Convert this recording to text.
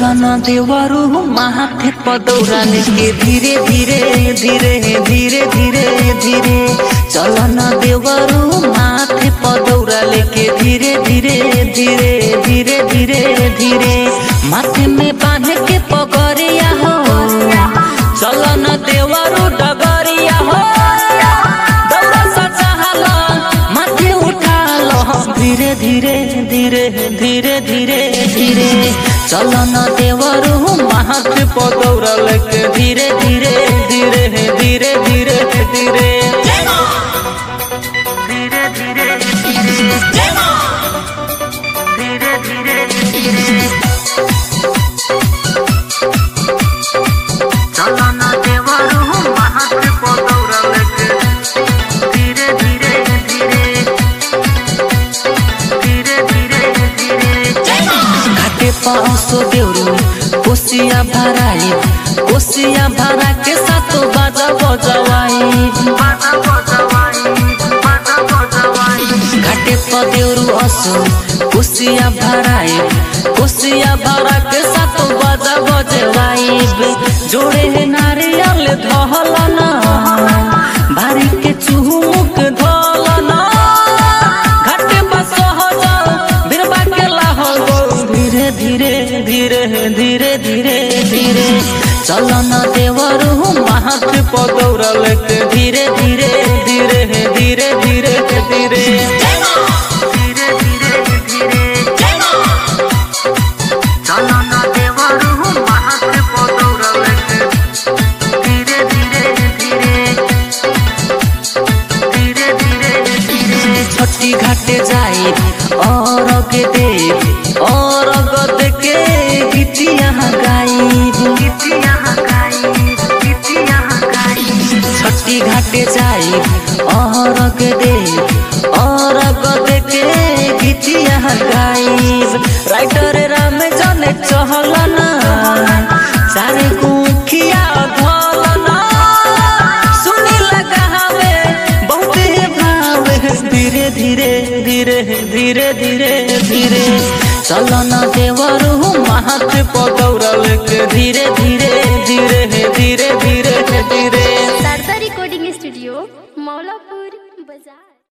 चलन देवरु माथे पदौरा लेके धीरे धीरे धीरे धीरे धीरे धीरे चलन देवरु माथे पदौरा लेके धीरे धीरे धीरे धीरे धीरे धीरे माथे में बांध के पगड़िया हो चलन देवरु डगरिया हो दौरा सचाहल माथे उठाल धीरे धीरे धीरे धीरे धीरे धीरे चलन देवरु माथे पदौरा लेके धीरे धीरे धीरे धीरे धीरे धीरे धीरे धीरे धीरे धीरे चलन देवरु माथे पदौरा लेके धीरे धीरे धीरे धीरे धीरे धीरे घाटे पासो देवरु कोसिया भराई कोसिया भरा के सातो बाजा बजवाई घाटे पदेवरु असो कोसिया भराई कोसिया भरा के सातो बाजा बजवाई जोड़े नारियल धहलना भारी के चुमुक धलना घाटे बसो हो जाओ बिरबा के लाहौल धीरे धीरे धीरे धीरे धीरे धीरे चलन देवरु माथे पदौरा लेके धीरे धीरे धीरे धीरे धीरे धीरे धीरे धीरे धीरे चलन देवरु माथे पदौरा लेके धीरे धीरे धीरे धीरे धीरे धीरे छठी घाटे जाई और के देव और गद के गीतिया गाई छठी घाटे जाई और के देव और गद के गीतिया गाई राइटर राम जाने चहलना सारे कुखिया धलना सुनी लगा हवे बहुत भावे धीरे धीरे धीरे धीरे धीरे धीरे चलन देवरु माथे पदौरा लेके धीरे धीरे धीरे धीरे धीरे धीरे शारदा रिकॉर्डिंग स्टूडियो मौलापुर बाजार।